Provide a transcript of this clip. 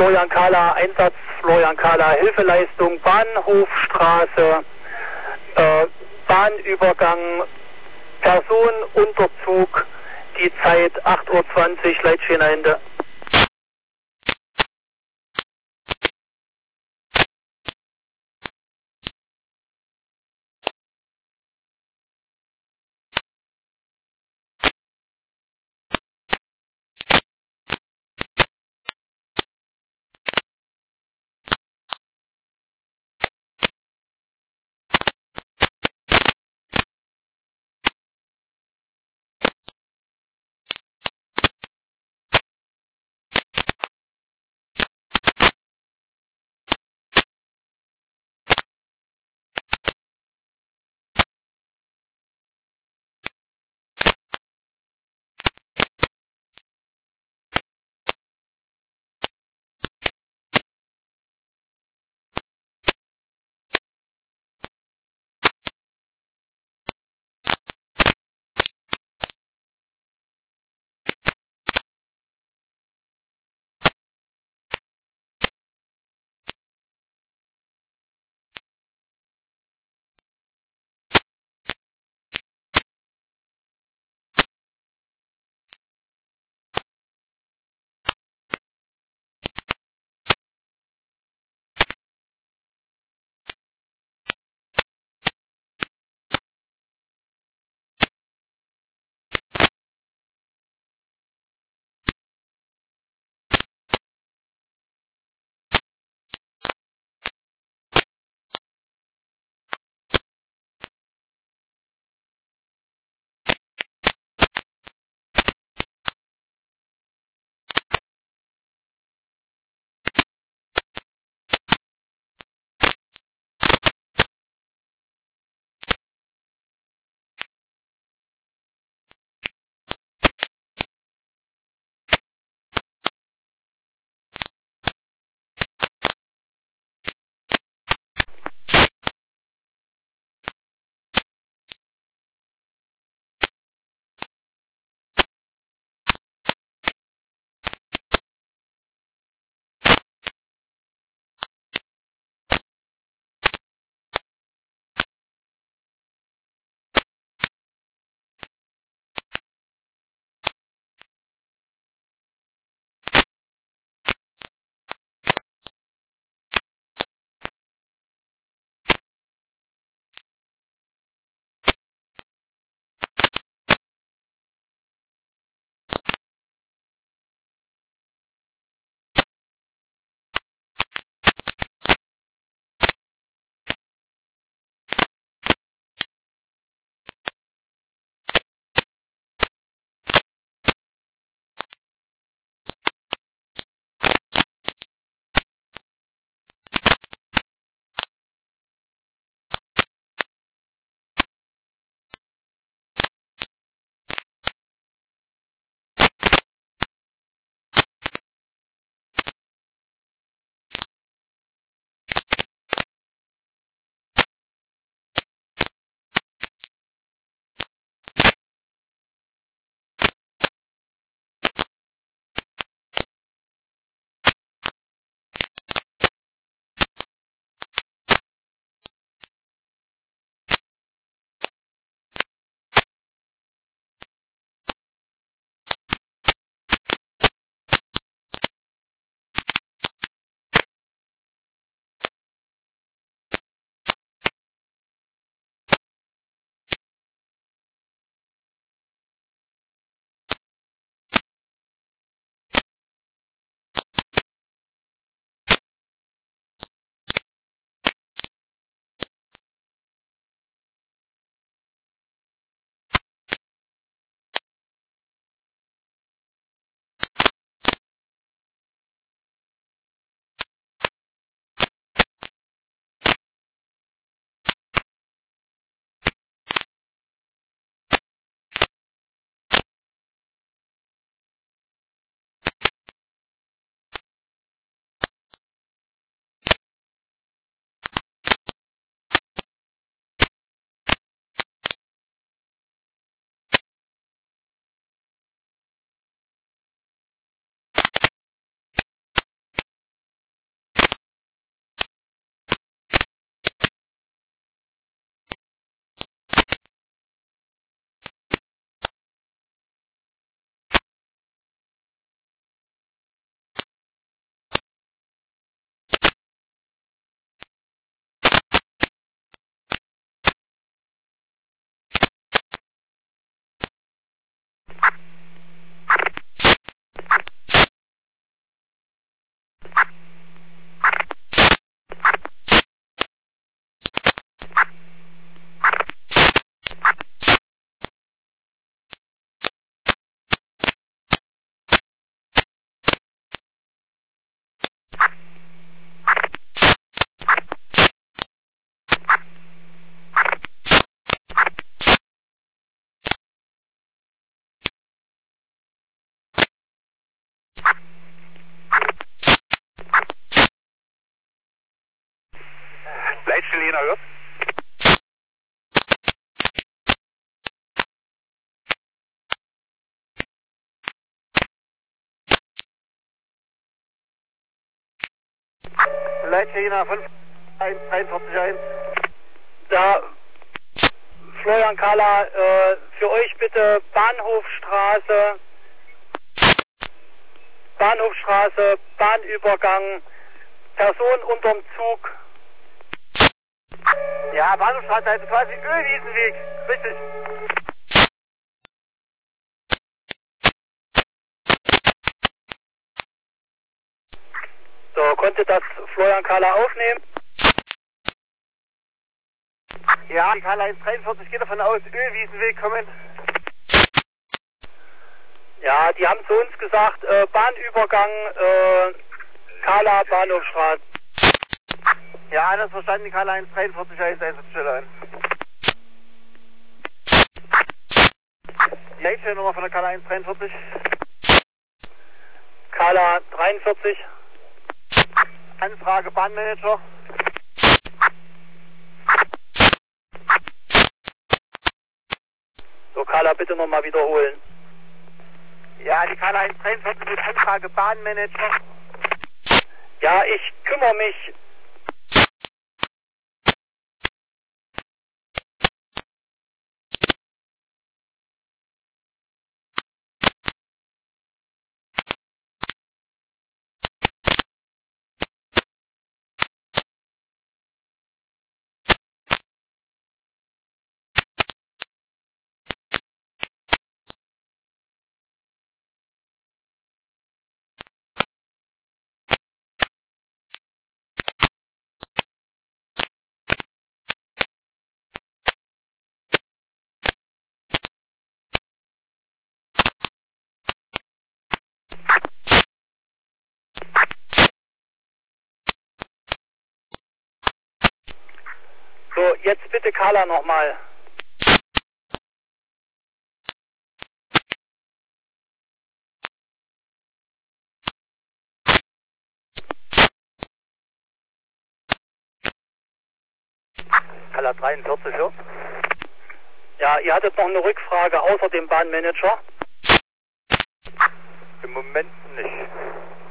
Florian Kahler Einsatz, Florian Kahler Hilfeleistung, Bahnhofstraße, Bahnübergang, Personenunterzug, die Zeit 8:20 Uhr, Leitsteinende. Helena hört. Leitchina 51441. Da, Florian Kahler, für euch bitte Bahnhofstraße, Bahnübergang, Person unterm Zug. Ja, Bahnhofstraße heißt quasi Ölwiesenweg. Richtig. So, konnte das Florian Kahler aufnehmen? Ja, die Kala 143 geht davon aus, Ölwiesenweg kommen. Ja, die haben zu uns gesagt, Bahnübergang, Kahler, Bahnhofstraße. Ja, das verstanden, die Kala 143 Einsatzstelle ein. Die Leitstellennummer von der Kala 143. Kahler 43. Anfrage Bahnmanager. So, Kahler, bitte nochmal wiederholen. Ja, die Kala 143 mit Anfrage Bahnmanager. Ja, ich kümmere mich. So, jetzt bitte Kahler nochmal. Kala 43, ja? Ja, ihr hattet noch eine Rückfrage außer dem Bahnmanager? Im Moment nicht.